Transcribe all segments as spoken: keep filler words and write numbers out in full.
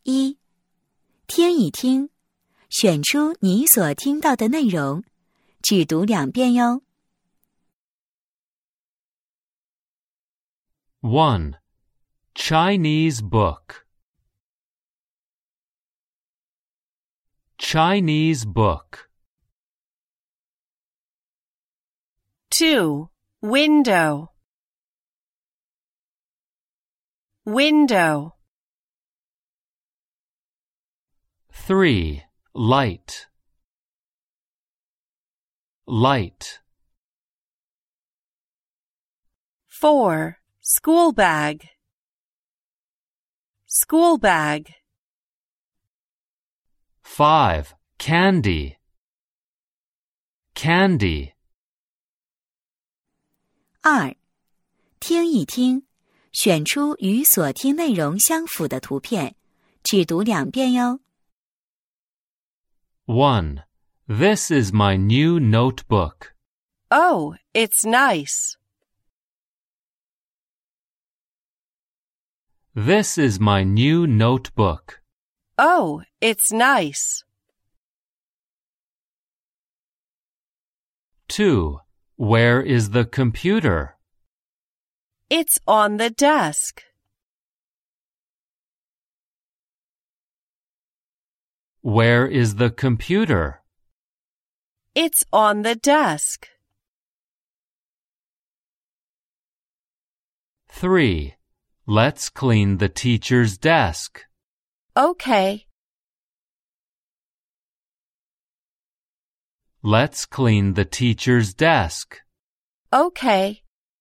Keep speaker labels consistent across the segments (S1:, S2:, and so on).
S1: 一、听一听，选出你所听到的内容，只读两遍哟。
S2: one. Chinese book. Chinese book.
S3: two. Window. Window.
S2: three. Light. Light.
S3: four. School bag. School bag.
S2: five. Candy. Candy.
S1: 二、听一听，选出与所听内容相符的图片，只读两遍哟。
S2: one. This is my new notebook.
S3: Oh, it's nice.
S2: This is my new notebook.
S3: Oh, it's nice.
S2: two. Where is the computer?
S3: It's on the desk.
S2: Where is the computer?
S3: It's on the desk.
S2: three. Let's clean the teacher's desk.
S3: Okay.
S2: Let's clean the teacher's desk.
S3: Okay.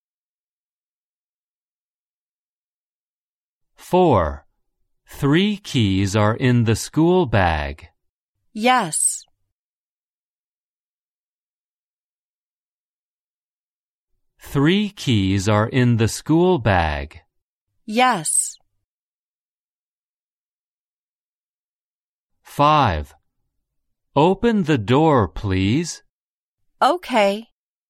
S2: four. Three keys are in the school bag.
S3: Yes.
S2: Three keys are in the school bag.
S3: Yes.
S2: five. Open the door, please.
S3: Okay.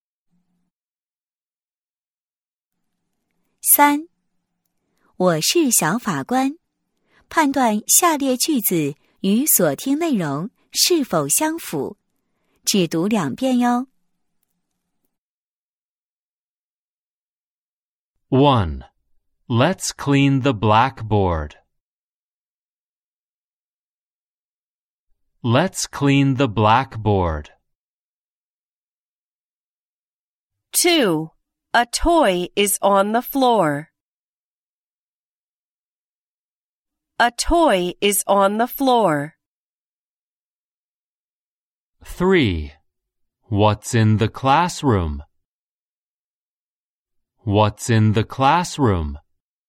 S1: 三、我是小法官，判断下列句子与所听内容是否相符，只读两遍哟。
S2: one. Let's clean the blackboard. Let's clean the blackboard.
S3: two. A toy is on the floor. A toy is on the floor.
S2: three. What's in the classroom? What's in the classroom?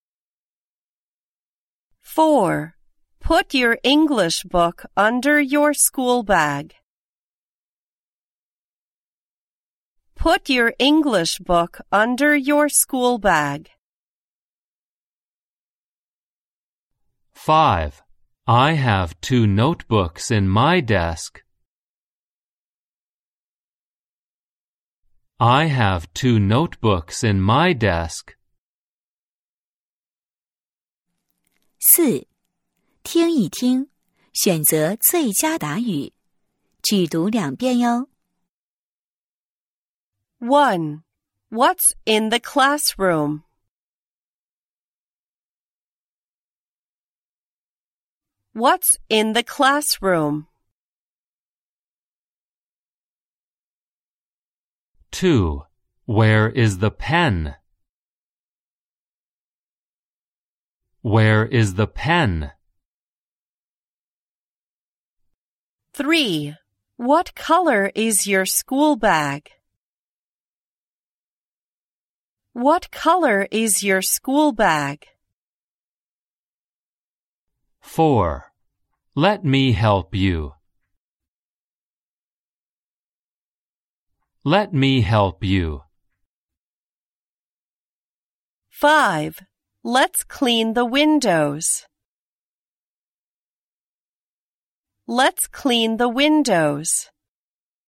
S3: four. Put your English book under your school bag. Put your English book under your school bag.
S2: five. I have two notebooks in my desk. I have two notebooks in my desk.
S1: 四、听一听，选择最佳答语，只读两遍哟。
S3: one. What's in the classroom? What's in the classroom?
S2: two. Where is the pen? Where is the pen?
S3: three. What color is your school bag? What color is your school bag?
S2: four. Let me help you. Let me help you.
S3: five. Let's clean the windows. Let's clean the windows.